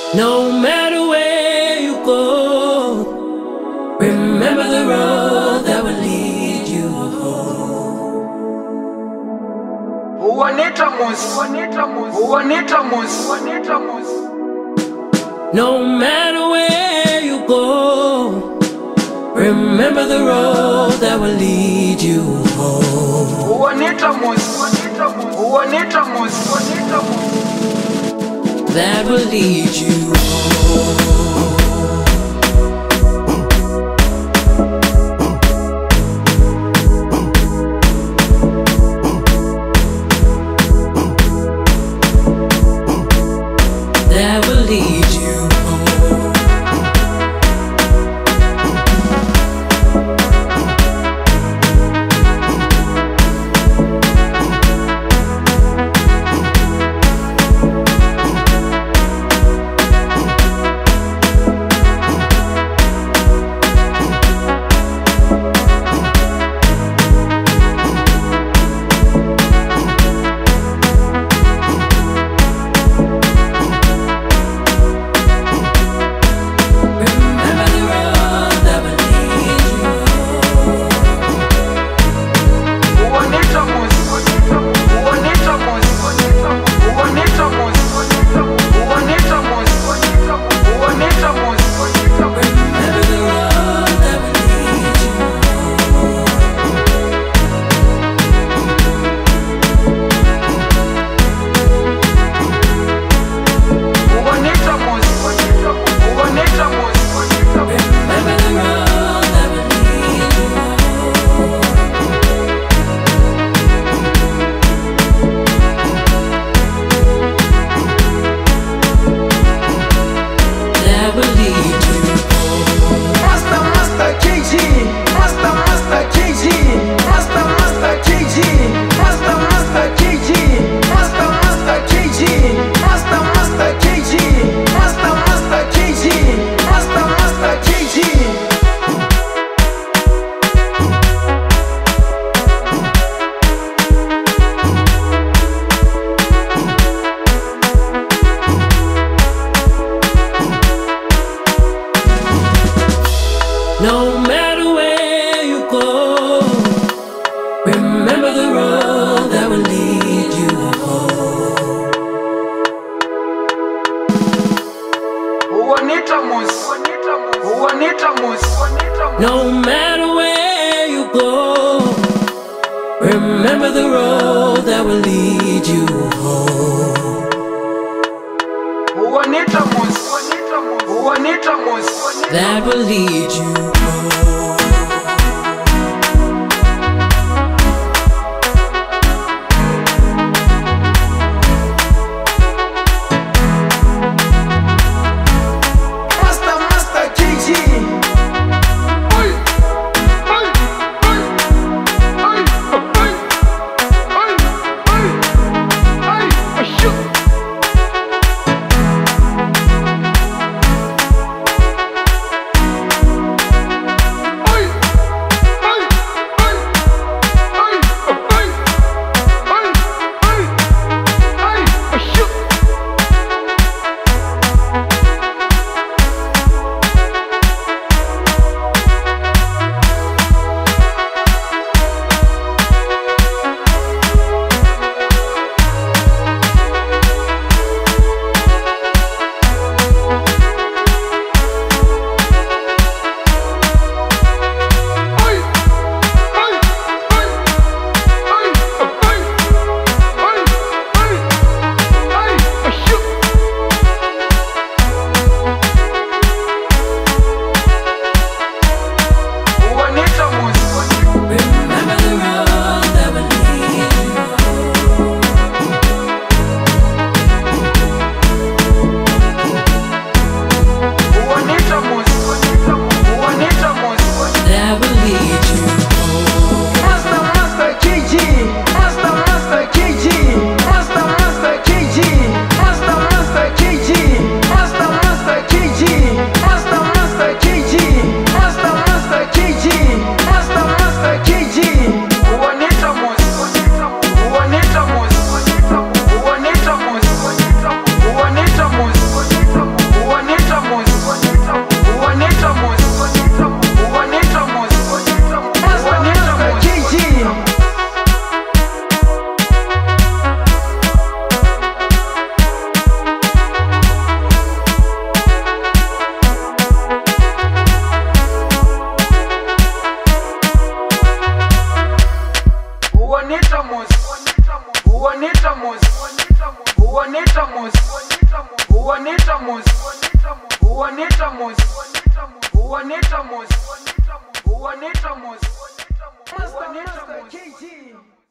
No matter where you go, remember the road that will lead you home. No matter where you go, remember the road that will lead you home. That will lead you home. That will lead you home. No matter where you go, remember the road that will lead you home. No matter where you go, remember the road that will lead you home. That will lead you home. Master KG.